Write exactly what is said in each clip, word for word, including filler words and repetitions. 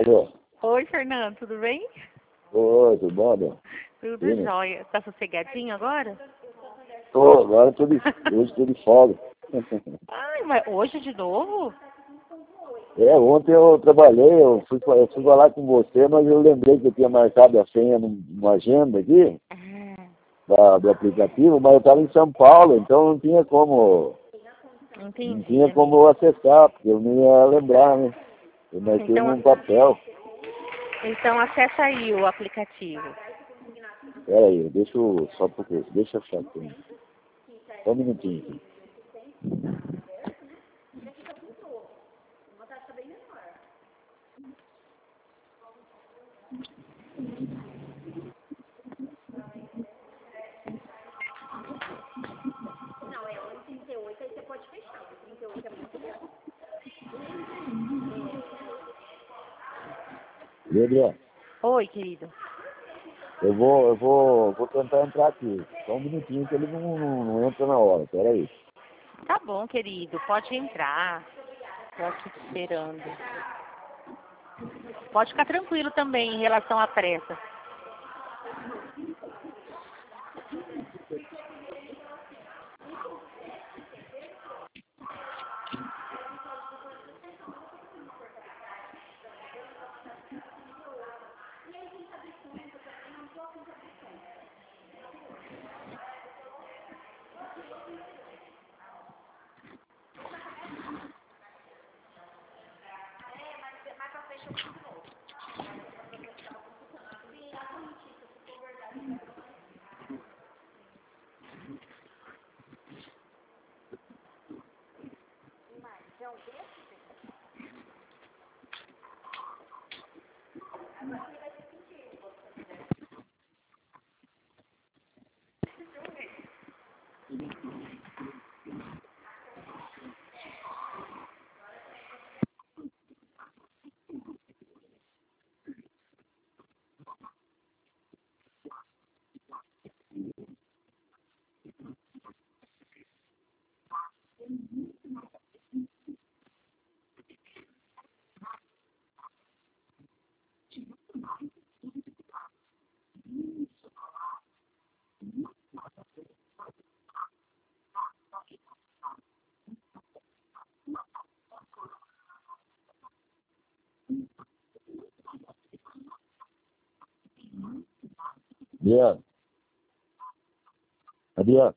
Alô? Oi, Fernando, tudo bem? Oi, tudo bom, Adão? Tudo Sim. jóia. Tá sossegadinho agora? Tô, agora tô de, hoje tô de folga. Ai, mas hoje de novo? É, ontem eu trabalhei, eu fui, eu fui falar com você, mas eu lembrei que eu tinha marcado a senha numa agenda aqui, Ah, da, do aplicativo, mas eu estava em São Paulo, então não tinha como, não entendi, tinha como amigo. eu acessar, porque eu não ia lembrar, né? Eu marquei Então, num papel. então acessa aí o aplicativo. Pera aí, deixa eu, só porque, deixa eu achar aqui. Só um minutinho aqui. Gabriel, Oi, querido. eu vou, eu vou, vou tentar entrar aqui. Só um minutinho que ele não, não, não entra na hora, pera aí. Tá bom, querido, pode entrar. Tô aqui te esperando. Pode ficar tranquilo também em relação à pressa. Adriano, Adriano,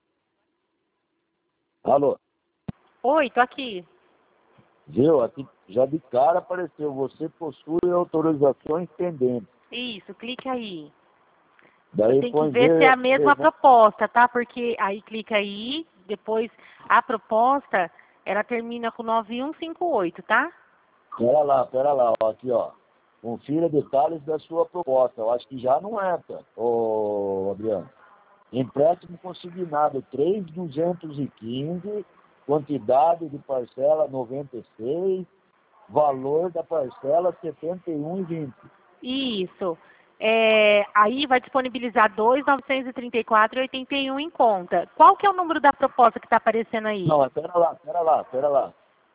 alô, Oi, tô aqui. viu? Aqui já de cara apareceu, você possui autorizações pendentes. Isso, clique aí. Você Daí tem que põe ver se é a ver, mesma ver- proposta, tá? Porque aí clica aí, depois a proposta, ela termina com nove um cinco oito, tá? pera lá, pera lá, ó, aqui ó. Confira detalhes da sua proposta. Eu acho que já não é, cara, ô Adriano. Empréstimo consignado três mil duzentos e quinze, quantidade de parcela noventa e seis, valor da parcela setenta e um e vinte. Isso. É, aí vai disponibilizar dois mil novecentos e trinta e quatro reais e oitenta e um em conta. Qual que é o número da proposta que está aparecendo aí? Não, pera lá, pera lá, pera lá.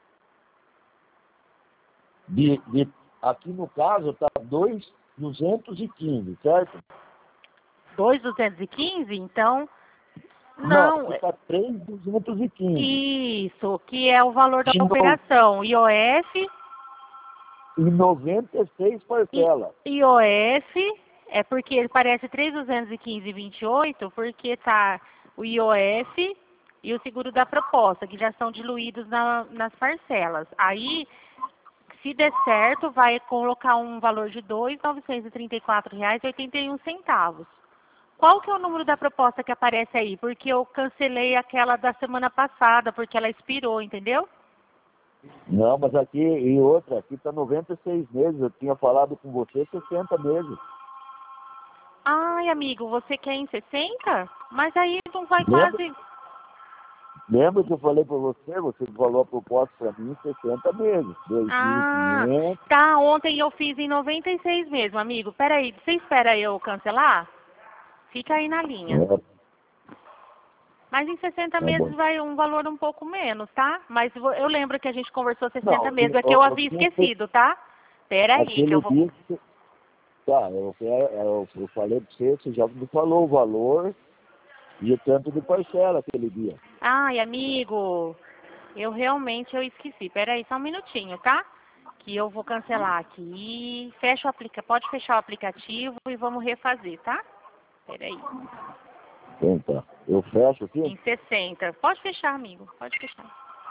De, de, aqui no caso está dois mil duzentos e quinze, certo? dois mil duzentos e quinze? Então, Não, não. aqui está três mil duzentos e quinze. Isso, que é o valor da De no, operação. I O F, e noventa e seis I- parcelas. IOF, é porque ele parece três mil duzentos e quinze e vinte e oito, porque tá o I O F e o seguro da proposta, que já são diluídos na- nas parcelas. Aí, se der certo, vai colocar um valor de dois mil novecentos e trinta e quatro reais e oitenta e um centavos. Qual que é o número da proposta que aparece aí? Porque eu cancelei aquela da semana passada, porque ela expirou, entendeu? Não, mas aqui, e outra, aqui está noventa e seis meses. Eu tinha falado com você sessenta meses. Ai, amigo, você quer em sessenta? Mas aí não vai Lembra, quase... lembra que eu falei para você? Você falou a proposta para mim sessenta meses. dois mil e Ah, quinhentos. tá, ontem eu fiz em noventa e seis mesmo, amigo. Peraí, você espera eu cancelar? Fica aí na linha. É, Mas em sessenta tá meses bom. vai um valor um pouco menos, tá? Mas vo- eu lembro que a gente conversou sessenta Não, meses, eu, é que eu eu, eu havia tinha feito. esquecido, tá? Peraí, que Aquele eu vou... dia que você... Tá, eu, eu, eu falei para você, você já me falou o valor e o tanto de parcela aquele dia. Ai, amigo, eu realmente eu esqueci. Peraí, só um minutinho, tá? Que eu vou cancelar aqui. Fecha o aplica... Pode fechar o aplicativo e vamos refazer, tá? Peraí. Então tá. Eu fecho aqui? Em sessenta. Pode fechar, amigo. Pode fechar.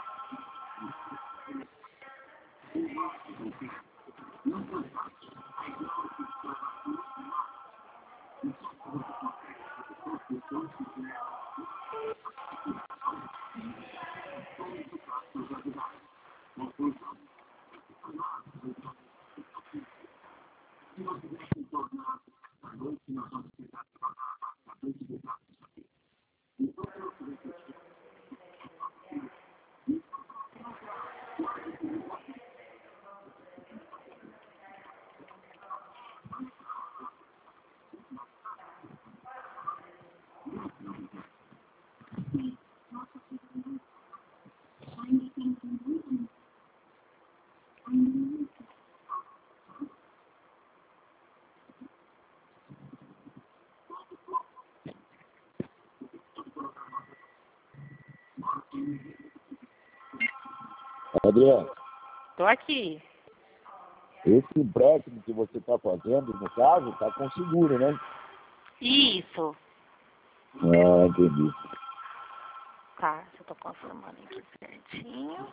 Adriano, Tô aqui. esse empréstimo que você está fazendo, no caso, está com seguro, né? Isso. Ah, entendi. Tá, eu tô confirmando aqui certinho.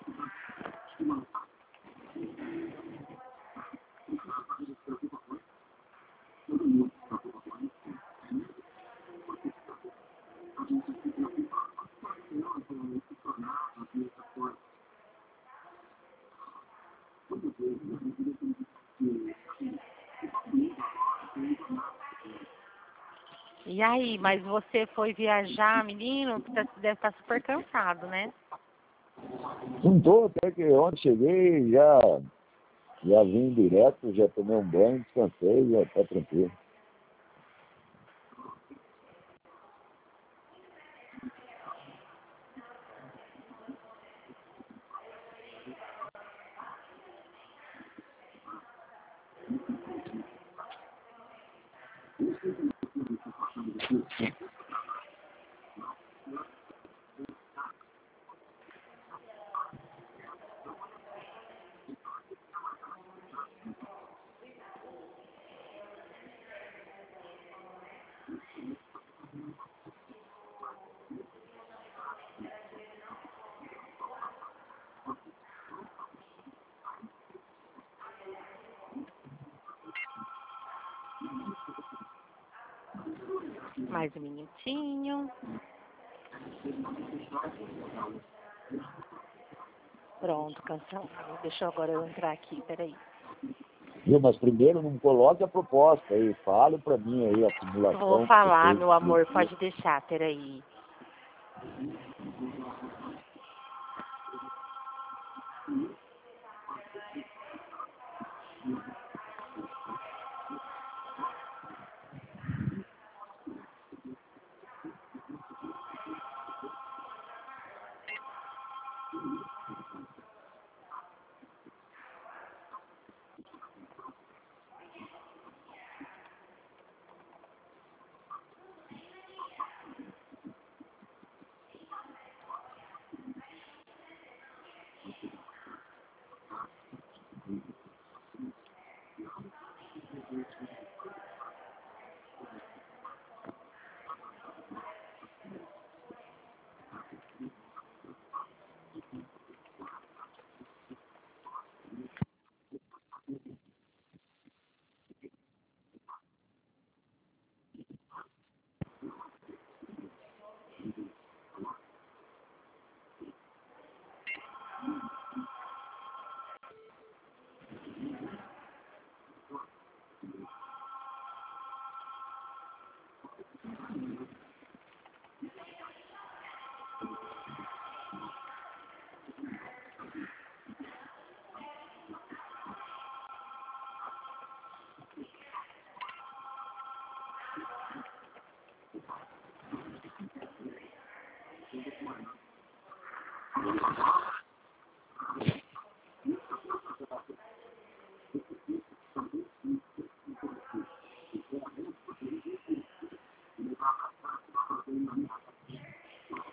E aí, mas você foi viajar, menino? Tá- Deve estar super cansado, né? Não estou, até que ontem cheguei, já, já vim direto, já tomei um banho, descansei, já está tranquilo. Mais um minutinho. Pronto, cancelado. Deixa eu agora eu entrar aqui, peraí. Viu? Mas primeiro não coloque a proposta aí, fale para mim aí a simulação. Eu vou que falar, você meu amor, fez. pode deixar, peraí.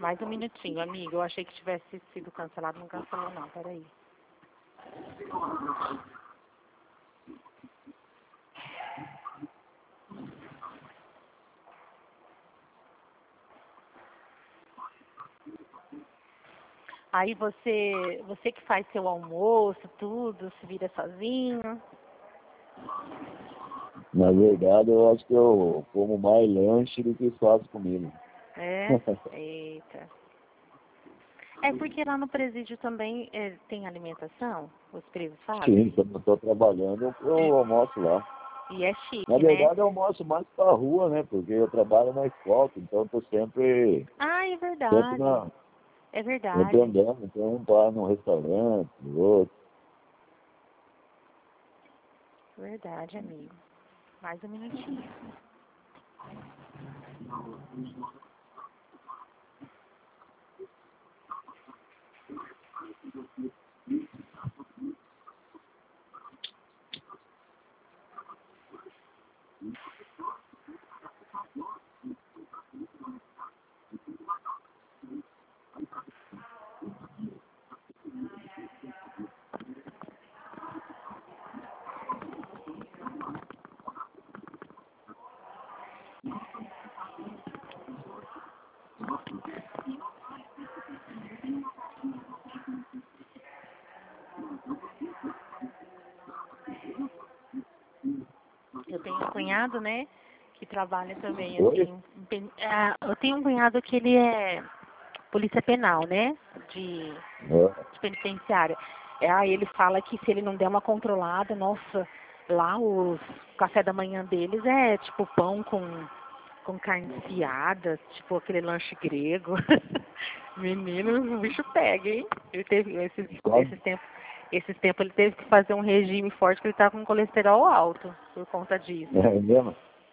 Mais um minutinho, amigo. Eu achei que tivesse sido cancelado. Não cancelou, não. Peraí. Aí você, você que faz seu almoço, tudo, se vira sozinho. Na verdade, eu acho que eu como mais lanche do que faço comida. É? Eita. É porque lá no presídio também é, tem alimentação? Os presos fazem? Sim, quando eu estou trabalhando, eu, eu almoço lá. E é chique, Na né? verdade, eu almoço mais pra rua, né? Porque eu trabalho na escola, então eu tô sempre, Ah, é sempre, verdade. na, É sempre verdade. andando. Então, um para num restaurante, no outro. Verdade, amigo. Mais um minutinho. Eu tenho um cunhado, né, que trabalha também, Oi? assim, um pen- ah, eu tenho um cunhado que ele é polícia penal, né, de, É. de penitenciária. É, aí ele fala que se ele não der uma controlada, nossa, lá o café da manhã deles é tipo pão com, com carne desfiada, tipo aquele lanche grego. Menino, o bicho pega, hein? Ele teve esses, Sabe? esses tempos. Esses tempos ele teve que fazer um regime forte porque ele tá com colesterol alto por conta disso. É mesmo?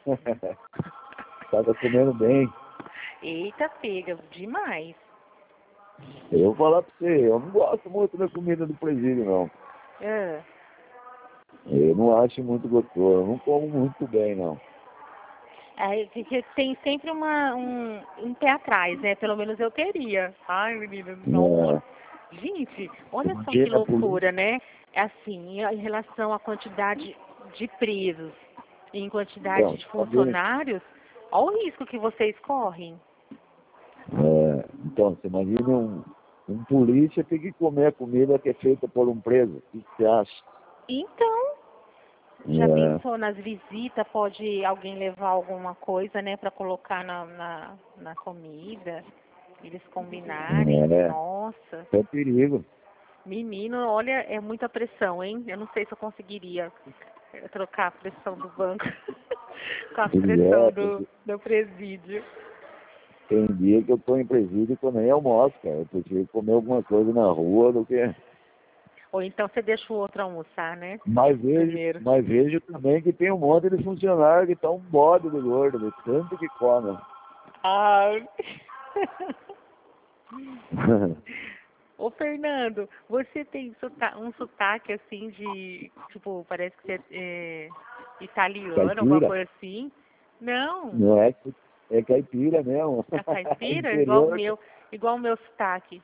Tava comendo bem. Eita, pega, demais. Eu vou falar pra você, eu não gosto muito da comida do presídio, não. Ah, Eu não acho muito gostoso, eu não como muito bem, não. aí porque tem sempre uma, um, um pé atrás, né? Pelo menos eu teria. Ai, menina, não. É. Gente, olha só que Imagina a polícia. loucura, né? É assim, em relação à quantidade de presos e em quantidade Então, de tá bem. funcionários, olha o risco que vocês correm. É, então, você imagina um, um polícia ter que comer a comida que é feita por um preso. O que você acha? Então, já É, pensou nas visitas? Pode alguém levar alguma coisa, né, para colocar na, na, na comida? Eles combinarem? é, Nossa, é perigo. menino, olha, é muita pressão, hein? Eu não sei se eu conseguiria eh, trocar a pressão do banco com a pressão É, do, porque do presídio. tem dia que eu tô em presídio que eu nem almoço, cara. Eu prefiro comer alguma coisa na rua do que... Ou então você deixa o outro almoçar, né? Mas vejo, Primeiro. mas vejo também que tem um monte de funcionário que tá um bode de gordo, de tanto que come. Ah. Ô, Fernando, você tem sota- um sotaque assim de, tipo, parece que você é, é italiano, alguma Caipira? coisa assim. Não, Não é, é caipira mesmo. é caipira, igual o Interior. meu, igual o meu sotaque.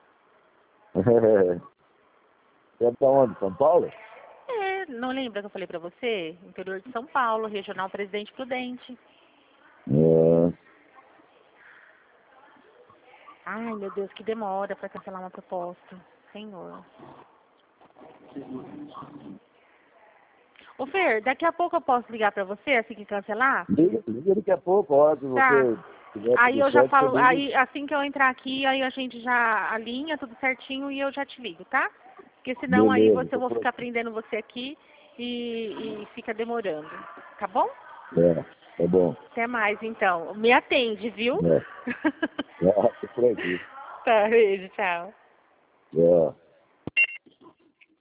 Você é da onde? São Paulo? É, não lembra que eu falei pra você? Interior de São Paulo, Regional Presidente Prudente. É. Ai, meu Deus, que demora pra cancelar uma proposta. Senhor. Ô, Fer, daqui a pouco eu posso ligar pra você assim que cancelar? Liga, liga daqui a pouco, ó, se Tá. você tiver Aí tudo eu já certo, você falo, liga. aí assim que eu entrar aqui, aí a gente já alinha tudo certinho e eu já te ligo, tá? Porque senão aí Beleza, você eu tô vou por ficar aqui. prendendo você aqui e, e fica demorando. Tá bom? É, tá bom. Até mais então. Me atende, viu? É, é, tô por aqui. Tá, beijo, tchau. É.